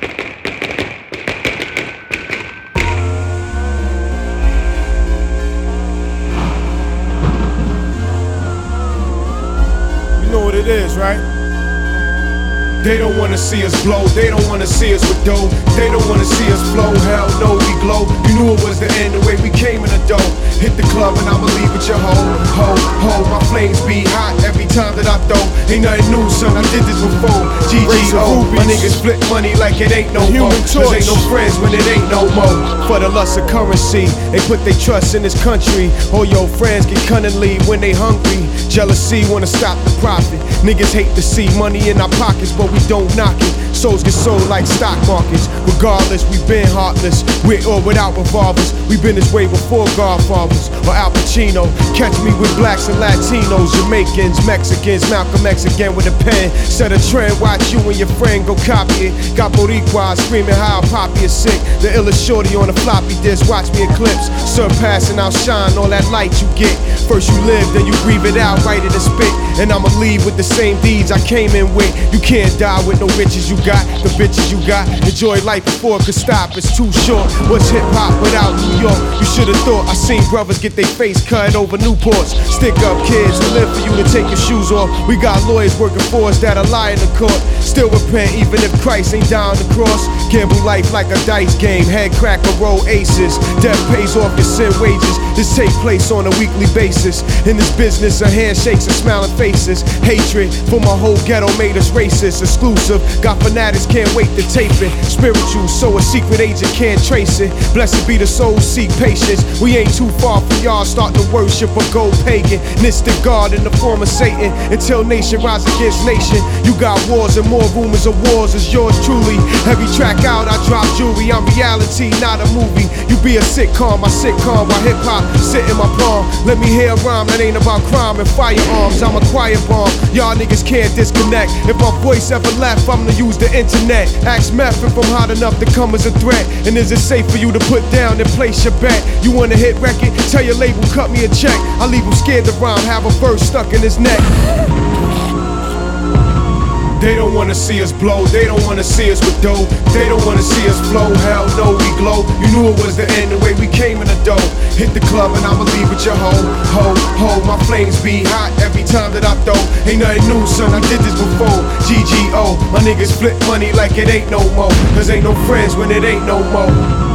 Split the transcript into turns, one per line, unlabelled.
You know what it is, right?
They don't wanna see us blow, they don't wanna see us with dough. They don't wanna see us flow, hell no, we glow. You knew it was the end, the way we came in the dough. Hit the club and I'ma leave with your ho. My flames be hot every time that I throw. Ain't nothing new, son, I did this before. GGO, my niggas flip money like it ain't no more. Cause ain't no friends when it ain't no more. For the lust of currency, they put their trust in this country. All your friends get cunningly when they hungry. Jealousy wanna stop the profit. Niggas hate to see money in our pockets, but we don't knock it. Souls get sold like stock markets. Regardless, we been heartless, with or without revolvers. We been this way before Godfathers or Al Pacino. Catch me with blacks and Latinos, Jamaicans, Mexicans, Malcolm X again with a pen. Set a trend, watch you and your friend go copy it. Got Boricuas screaming how Poppy is sick. The illest shorty on a floppy disk, watch me eclipse. Surpassing, outshine all that light you get. First you live, then you breathe it out, write it and spit. And I'ma leave with the same deeds I came in with. You can't die with no riches you got, the bitches you got. Enjoy life before it could stop, it's too short. What's hip hop without New York? You should've thought. I seen brothers get their face cut over Newports. Stick up kids who live for you to take your shoes off. We got lawyers working for us that'll lie in the court. Still repent even if Christ ain't down the cross. Gamble life like a dice game, head cracker, roll aces. Death pays off your sin wages. This take place on a weekly basis. In this business of handshakes and smiling faces. Hatred for my whole ghetto made us racist. Exclusive, got fanatics, can't wait to tape it. Spiritual, so a secret agent can't trace it. Blessed be the soul, seek patience. We ain't too far from y'all starting to worship a gold pagan. Mystic God in the form of Satan. Until nation rise against nation. You got wars and more rumors of wars is yours truly. Every track out, I drop jewelry. I'm reality, not a movie. You be a sitcom, my sitcom, while hip hop sit in my palm. Let me hear a rhyme that ain't about crime and firearms. I'm a quiet bomb. Y'all niggas can't disconnect. If my voice ever left, I'm gonna use the internet. Ask Meth if I'm hot enough to come as a threat. And is it safe for you to put down and place your bet? You want a hit record? Tell your label, cut me a check. I leave him scared to rhyme, have a verse stuck in his neck. They don't wanna see us blow, they don't wanna see us with dough. They don't wanna see us flow, hell no, we glow. You knew it was the end, the way we came in the dough. Hit the club and I'ma leave with your ho. My flames be hot every time that I throw. Ain't nothing new, son, I did this before. GGO, my niggas flip money like it ain't no more. Cause ain't no friends when it ain't no more.